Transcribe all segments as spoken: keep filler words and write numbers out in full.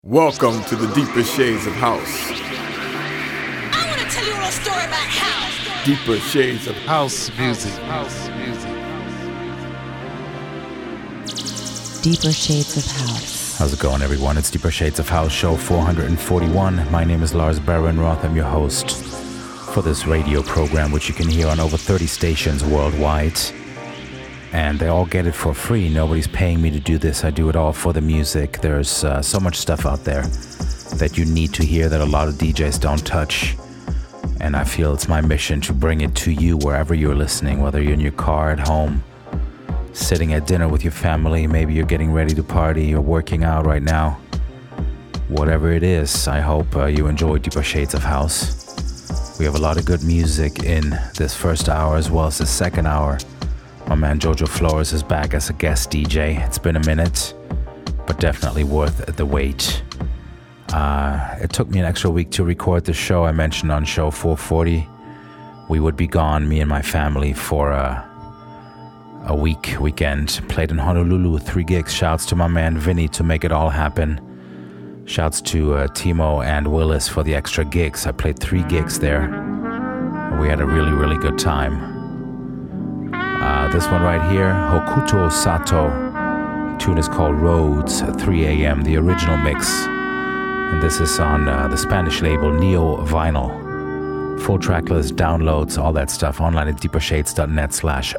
Welcome to the Deeper Shades of House. I want to tell you a little story about house. Deeper Shades of House music. House music. Deeper Shades of House. How's it going, everyone? It's Deeper Shades of House, show four forty-one. My name is Lars Barenroth. I'm your host for this radio program, which you can hear on over thirty stations worldwide. And they all get it for free. Nobody's paying me to do this. I do it all for the music. There's uh, so much stuff out there that you need to hear that a lot of D Js don't touch. And I feel it's my mission to bring it to you wherever you're listening, whether you're in your car, at home, sitting at dinner with your family, maybe you're getting ready to party, you're working out right now. Whatever it is, I hope uh, you enjoy Deeper Shades of House. We have a lot of good music in this first hour as well as the second hour. My man Jojo Flores is back as a guest D J. It's been a minute, but definitely worth the wait. Uh, it took me an extra week to record the show. I mentioned on show four forty we would be gone, me and my family, for a, a week weekend. Played in Honolulu, three gigs. Shouts to my man Vinny to make it all happen. Shouts to uh, Timo and Willis for the extra gigs. I played three gigs there. We had a really, really good time. Uh, this one right here, Hokuto Sato. The tune is called Roads, three a.m., the original mix. And this is on uh, the Spanish label Neo Vinyl. Full track list, downloads, all that stuff online at deepershades.net slash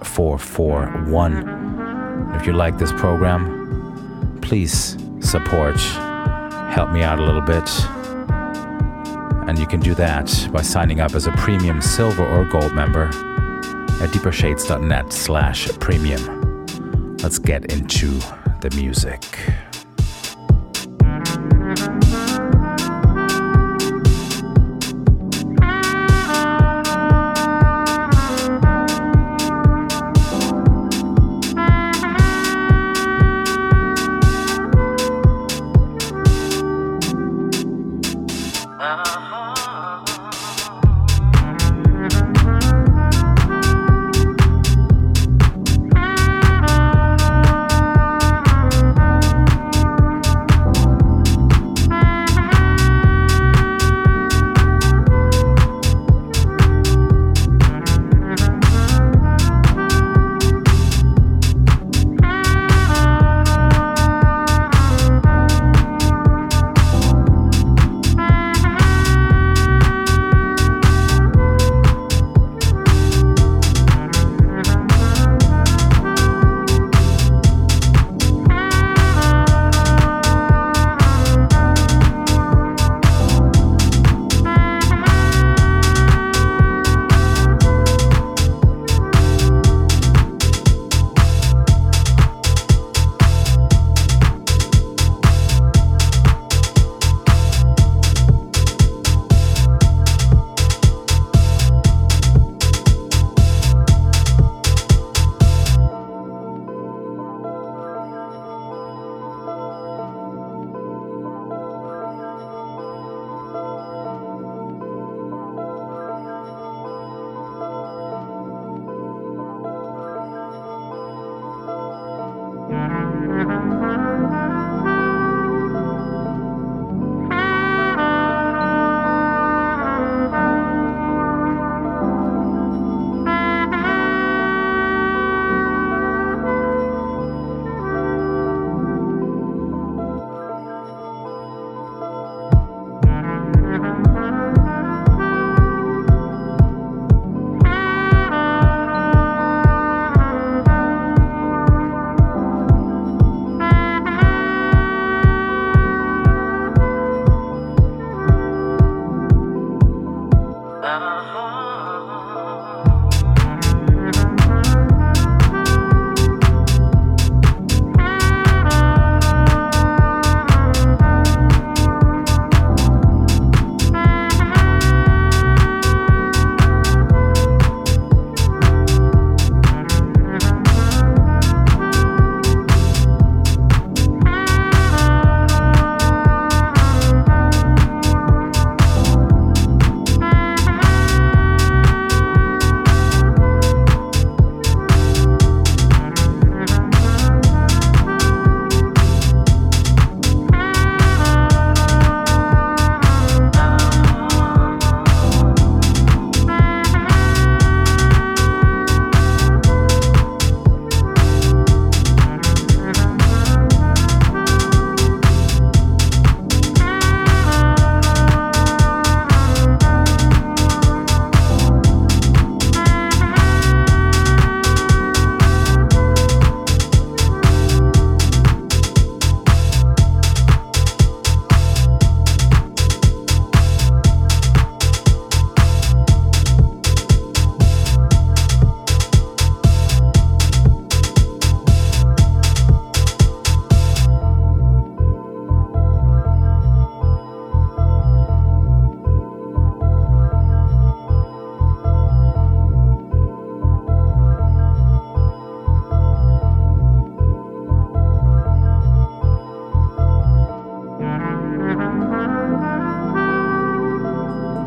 441. If you like this program, please support, help me out a little bit. And you can do that by signing up as a premium silver or gold member at deepershades.net slash premium. Let's get into the music.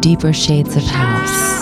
Deeper Shades of House.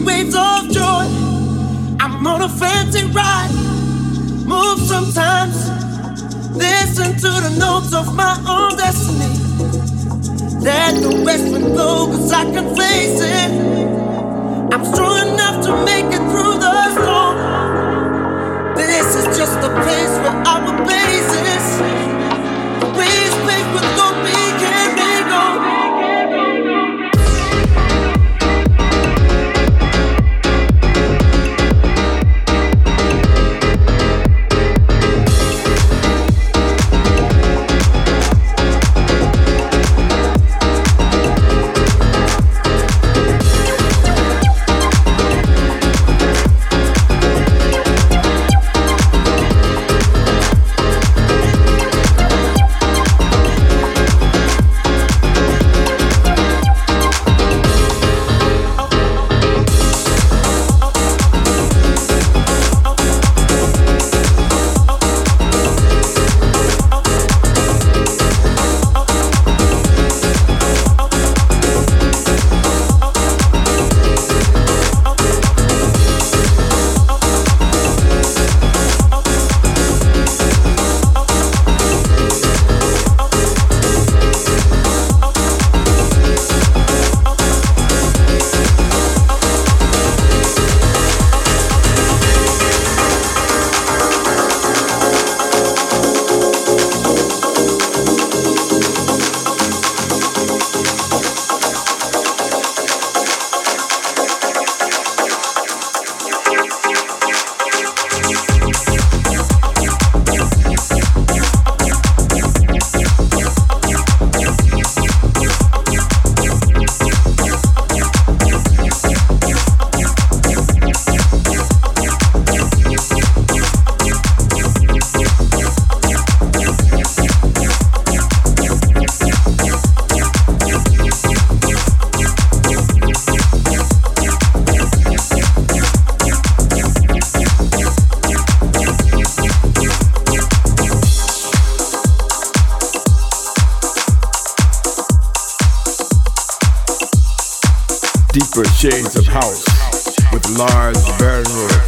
waves of joy. I'm on a fancy ride, move sometimes, listen to the notes of my own destiny. There's no rest when go, cause I can face it. I'm strong enough to make it through the storm. This is just a place where our basis, the waves paved with gold, we can make go. Deeper Shades of House with Lars Bernroth.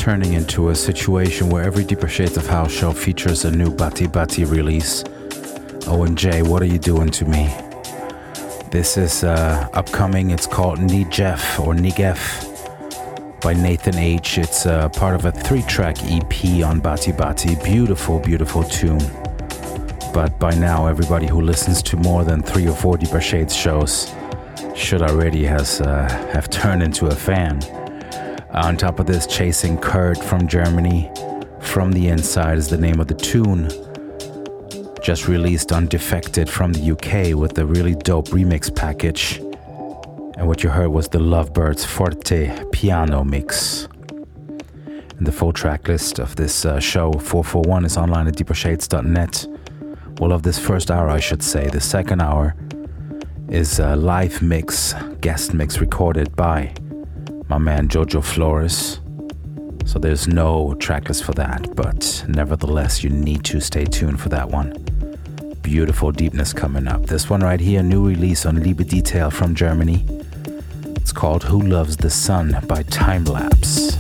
turning into a situation where every Deeper Shades of House show features a new Bati Bati release. O and J, what are you doing to me? This is uh, upcoming. It's called Nigef or Nigef by Nathan H. It's uh, part of a three-track E P on Bati Bati. Beautiful, beautiful tune. But by now, everybody who listens to more than three or four Deeper Shades shows should already has uh, have turned into a fan. On top of this, Chasing Kurt from Germany. From the Inside is the name of the tune. Just released on Defected from the U K with a really dope remix package. And what you heard was the Lovebirds Forte piano mix. And the full track list of this uh, show, four forty-one, is online at deeper shades dot net. Well, of this first hour, I should say. The second hour is a live mix, guest mix recorded by my man Jojo Flores. So there's no tracklist for that, but nevertheless, you need to stay tuned for that one. Beautiful deepness coming up. This one right here, new release on Liebe Detail from Germany. It's called Who Loves the Sun by Time Lapse.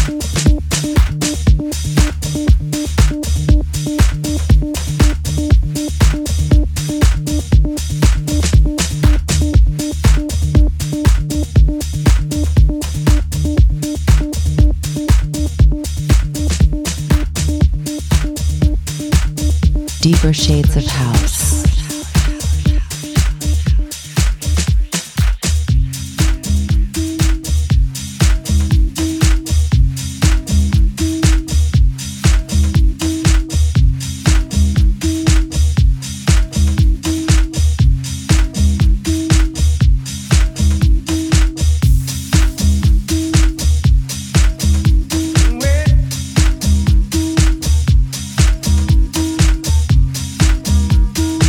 Deeper shades of house. Well,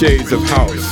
Shades of House.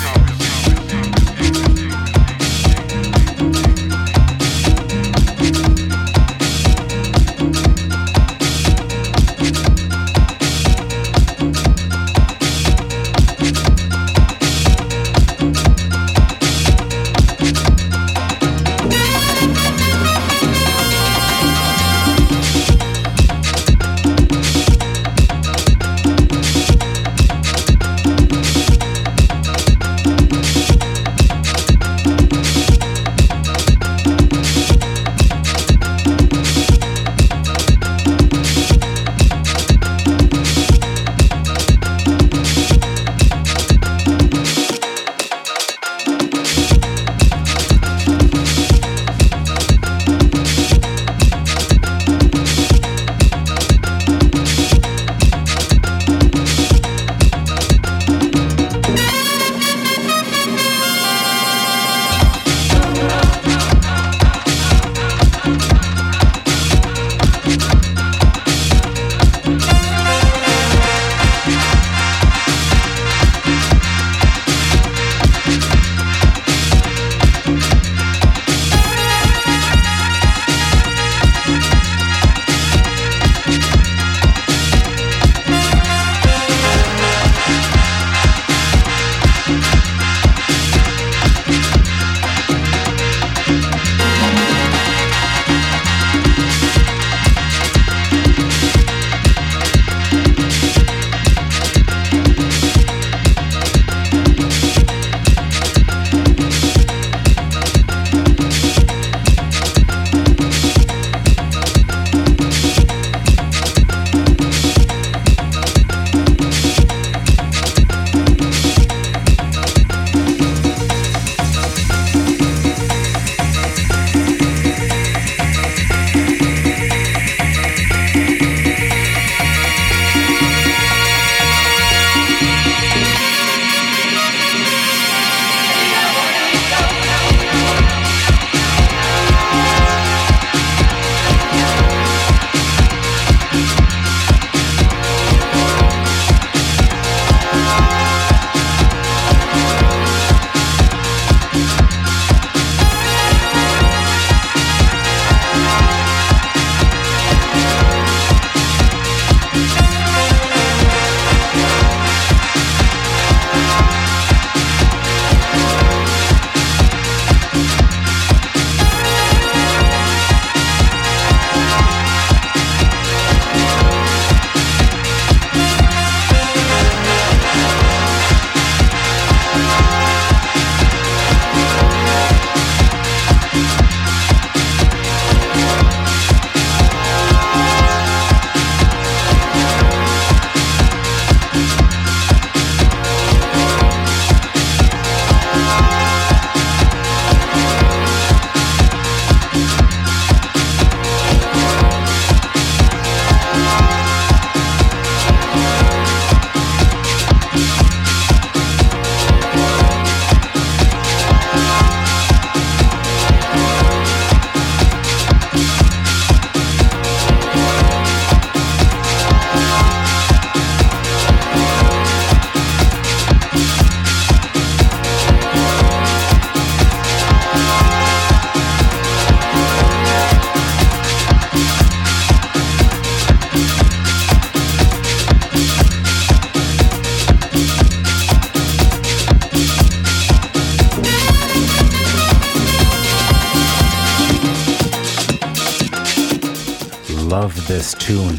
love this tune.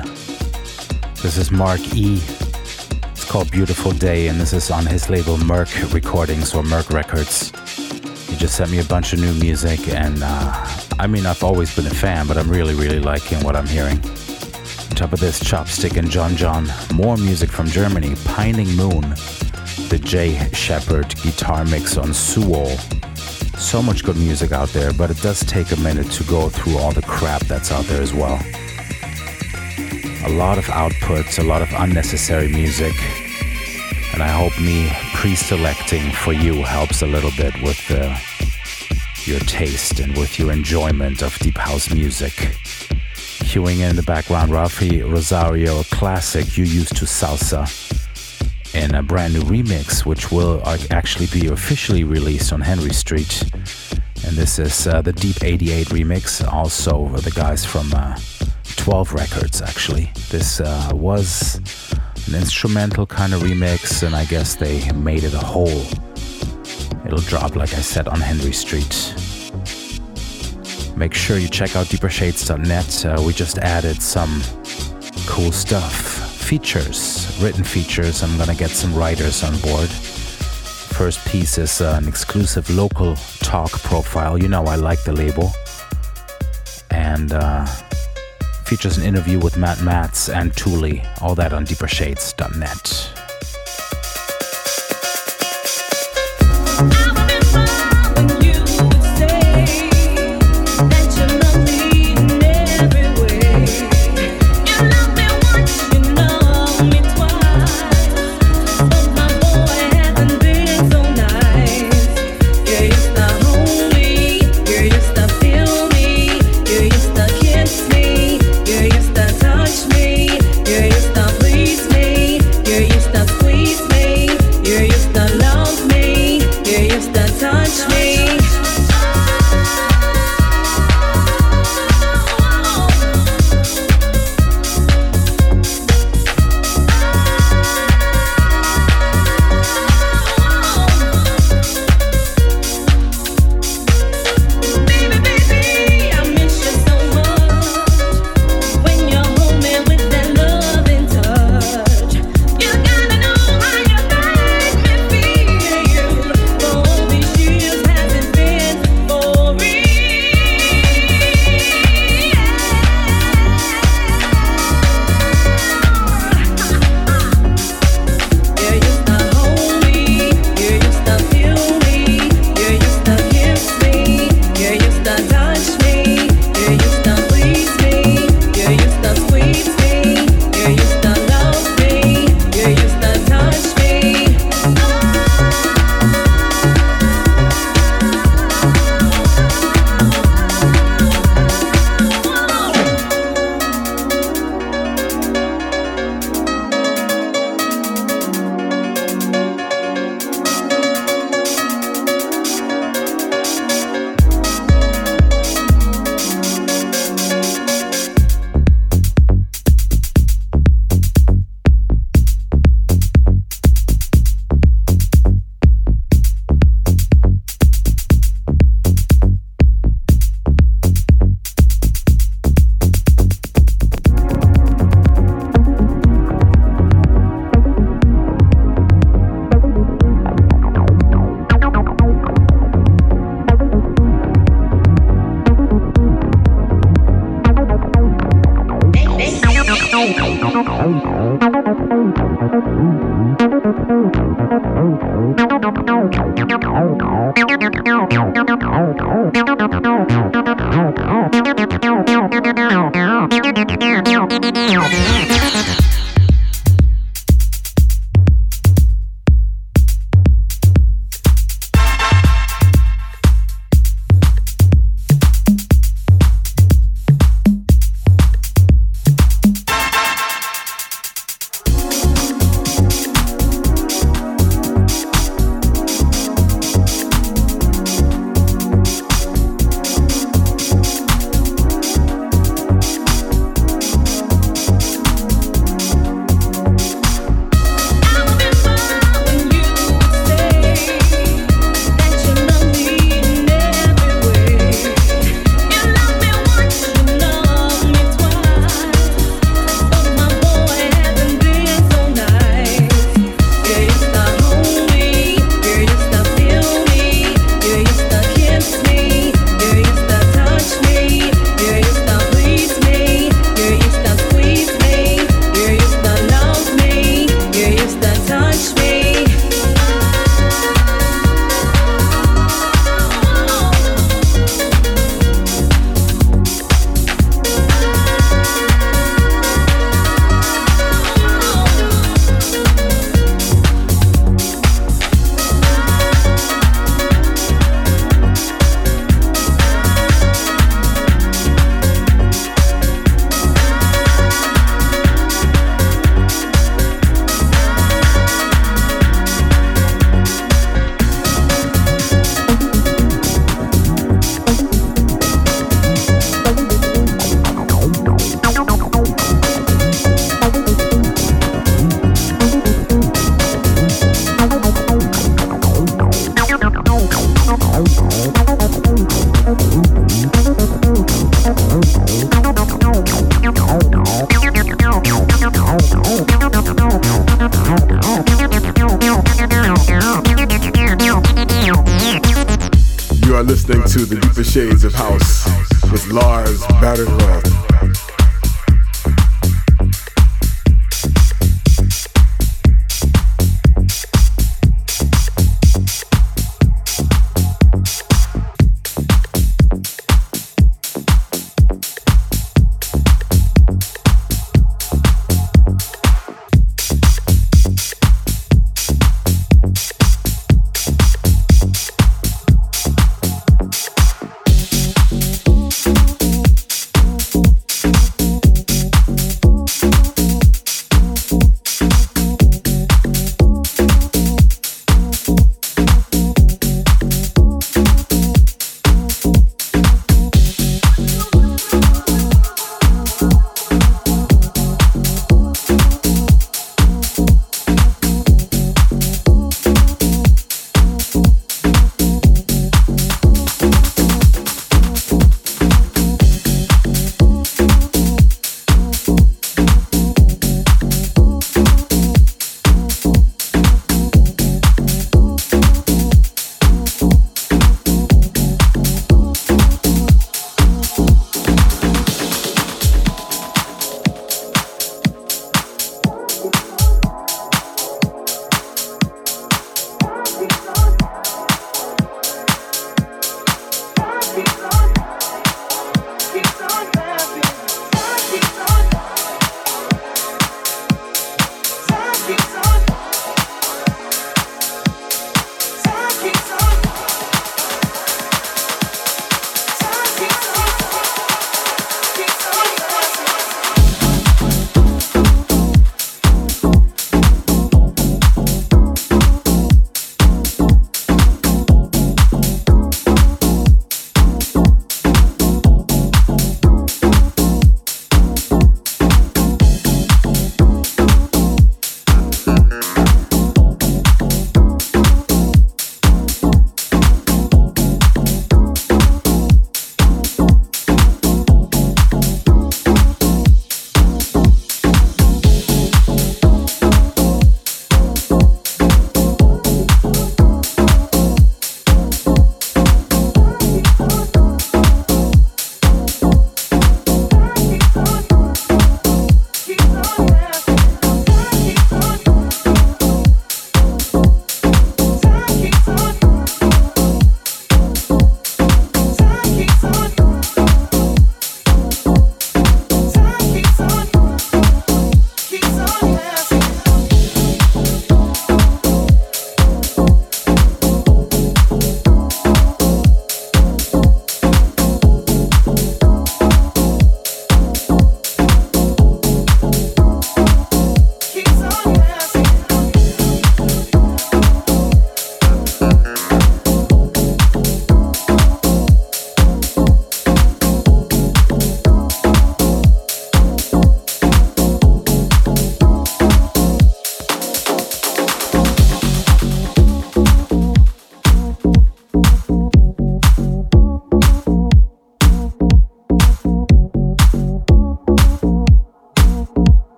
This is Mark E. It's called Beautiful Day, and this is on his label Merc Recordings or Merc Records. He just sent me a bunch of new music, and uh, I mean, I've always been a fan, but I'm really, really liking what I'm hearing. On top of this, Chopstick and John John. More music from Germany, Pining Moon. The Jay Shepard guitar mix on Suol. So much good music out there, but it does take a minute to go through all the crap that's out there as well. A lot of outputs, a lot of unnecessary music, and I hope me pre-selecting for you helps a little bit with uh, your taste and with your enjoyment of deep house music. Cueing in the background, Rafi Rosario, a classic, You Used to Salsa. in a brand new remix, which will actually be officially released on Henry Street. And this is uh, the Deep eighty-eight remix, also the guys from uh, twelve Records, actually. This uh, was an instrumental kind of remix, and I guess they made it a whole. It'll drop, like I said, on Henry Street. Make sure you check out deeper shades dot net. Uh, we just added some cool stuff. Features, written features. I'm gonna get some writers on board. First piece is uh, an exclusive local talk profile. You know I like the label. And uh, features an interview with Matt Matz and Thule. All that on deeper shades dot net. You are listening to The Deeper Shades of House with Lars Barenroth.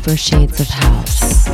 Deeper Shades of House.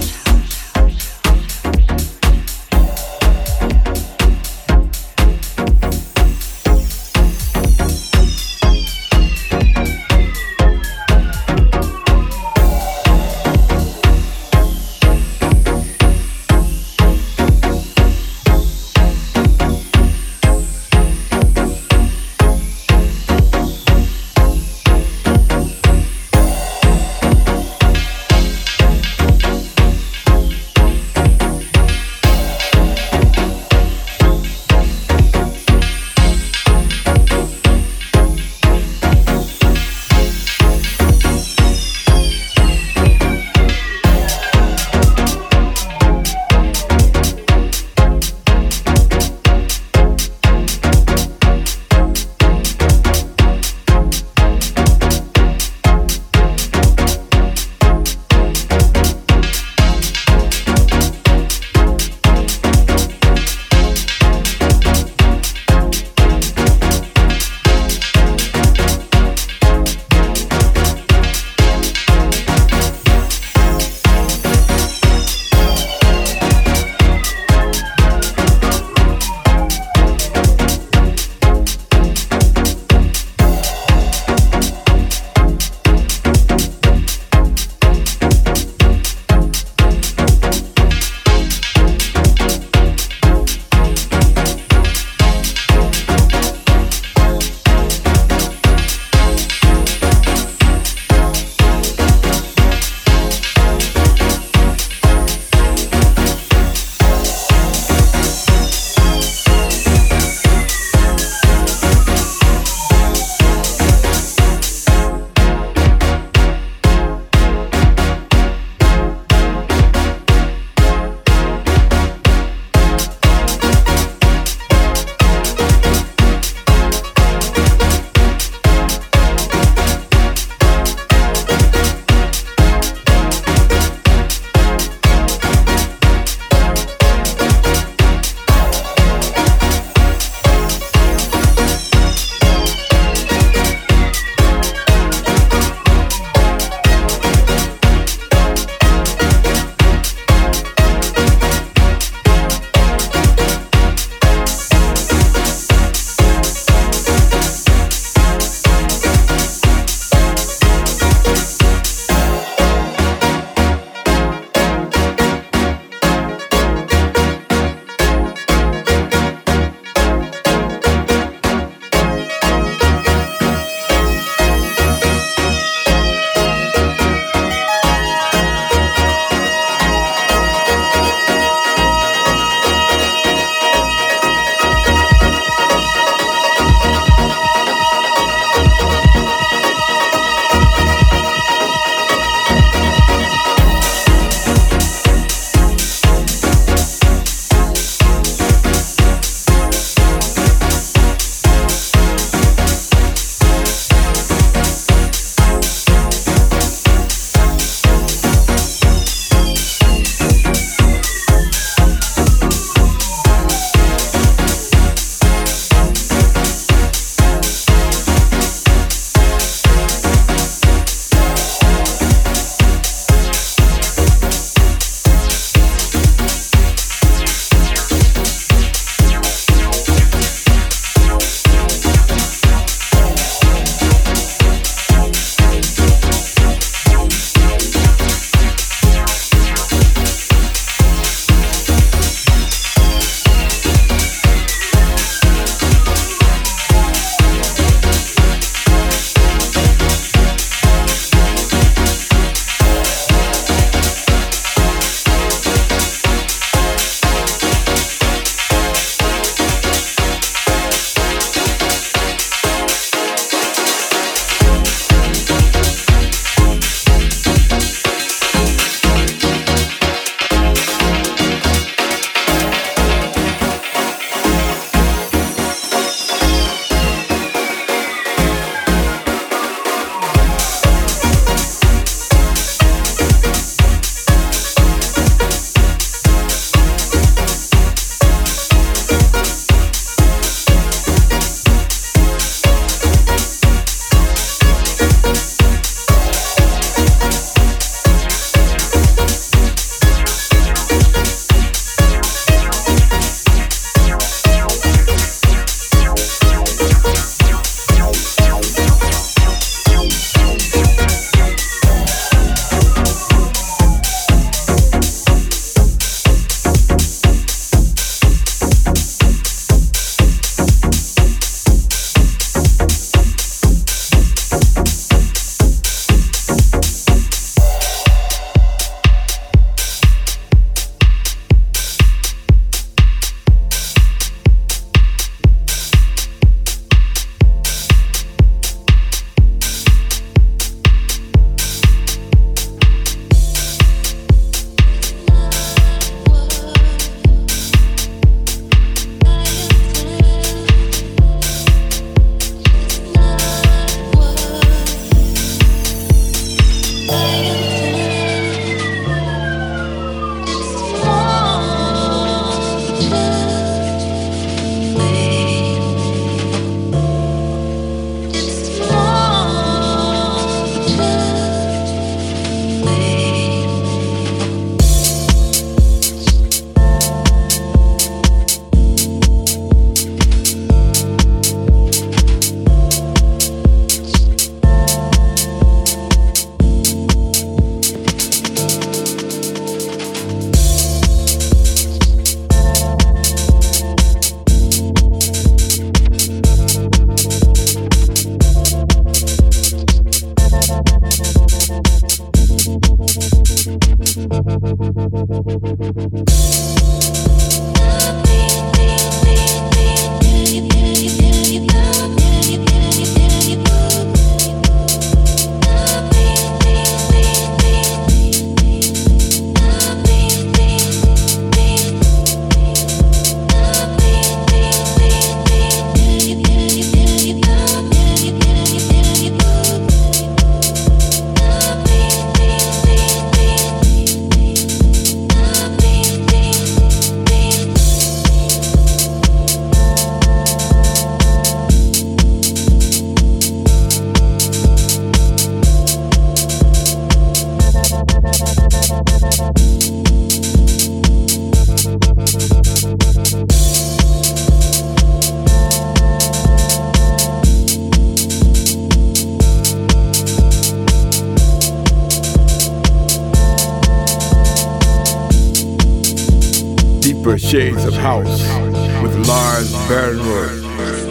Shades of House with Lars Bernroth.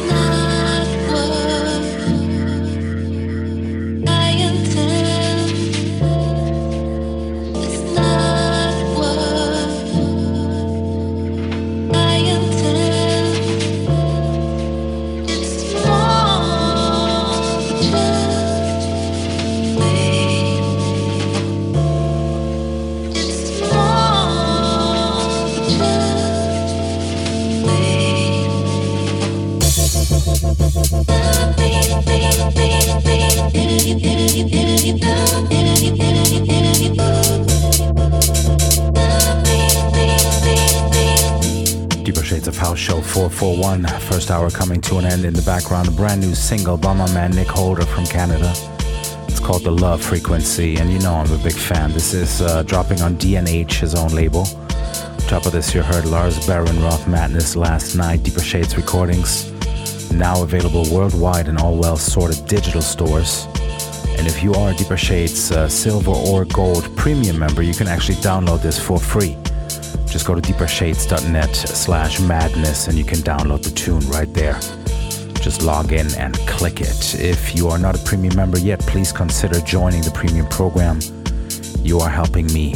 Deeper Shades of House Show four forty-one, first hour coming to an end. In the background, a brand new single by my man Nick Holder from Canada. It's called The Love Frequency, and you know I'm a big fan. This is uh, dropping on D N H, his own label. Top of this, you heard Lars Bärenroth Madness Last Night, Deeper Shades recordings, now available worldwide in all well-sorted digital stores. And if you are a Deeper Shades uh, Silver or Gold Premium member, you can actually download this for free. Just go to deepershades.net slash madness and you can download the tune right there. Just log in and click it. If you are not a premium member yet, please consider joining the premium program. You are helping me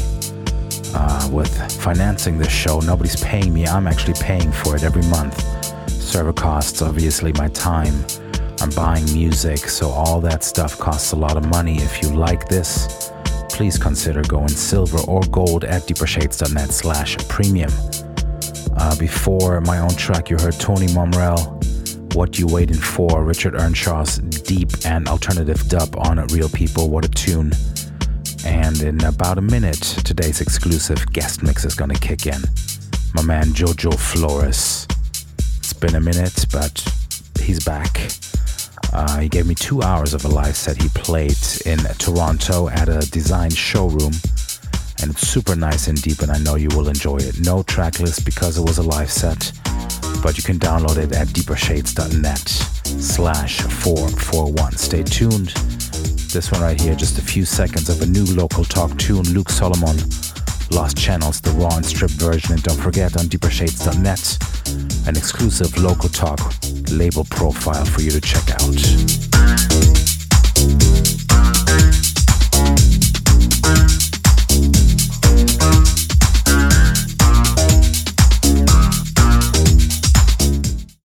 uh, with financing this show. Nobody's paying me. I'm actually paying for it every month. Server costs, obviously, my time. I'm buying music, so all that stuff costs a lot of money. If you like this, please consider going silver or gold at deepershades.net slash premium. Uh, before my own track, you heard Tony Momrell, What You Waiting For, Richard Earnshaw's deep and alternative dub on Real People. What a tune. And in about a minute, today's exclusive guest mix is gonna kick in. My man Jojo Flores. It's been a minute, but he's back. Uh, he gave me two hours of a live set he played in Toronto at a design showroom, and it's super nice and deep, and I know you will enjoy it. No track list because it was a live set, but you can download it at deepershades.net slash 441. Stay tuned. This one right here, just a few seconds of a new local talk tune, Luke Solomon, Lost Channels, the raw and stripped version, and don't forget on deepershades.net, an exclusive local talk label profile for you to check out.